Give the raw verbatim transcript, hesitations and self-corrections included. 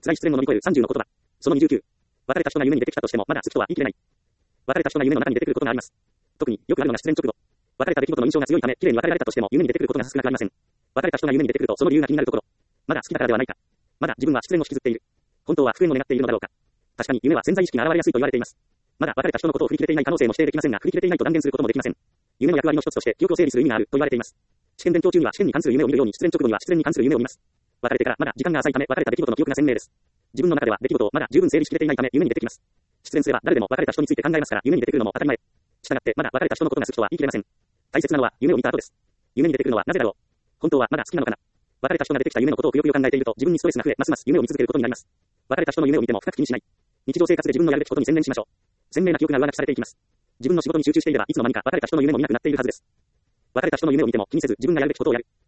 辛い失恋を乗り越えるさんじゅうの言葉。そのにじゅうきゅう。別れた人が夢に出てきたとしても、まだ好きとは言い切れない。別れた人が夢の中に出てくることがあります。特によくあるのが失恋直後。別れた出来事の印象が強いため、綺麗に別れられたとしても夢に出てくることが少なくありません。別れた人が夢に出てくるとその理由が気になるところ。まだ好きだからではないか。まだ自分は失恋を引きずっている。本当は復縁を願っているのだろうか。確かに夢は潜在意識が現れやすいと言われています。まだ別れた人のことを振り切れていない可能性も否定できませんが、振り切れていないと断言することもできません。夢の役割の一つとして記憶を整理する意味があると言われています。試験勉強中には試験に関する夢を見るように、失恋直後には失恋に関する夢を見ます。別れてからまだ時間が浅いため、別れた出来事の記憶が鮮明です。自分の中では出来事をまだ十分整理しきれていないため夢に出てきます。失恋すれば誰でも別れた人について考えますから夢に出てくるのも当たり前。したがってまだ別れた人のことが好きとは言い切れません。大切なのは夢を見た後です。夢に出てくるのはなぜだろう。本当はまだ好きなのかな。別れた人が出てきた夢のことをくよくよ考えていると自分にストレスが増え、ますます夢を見続けることになります。別れた人の夢を見ても深く気にしない。日常生活で自分のやるべきことに専念しましょう。鮮明な記憶が上書きされていきます。自分の仕事に集中していればいつの間にか別れた人の夢も見なくなっているはずです。別れた人の夢を見ても気にせず自分がやるべきことをやる。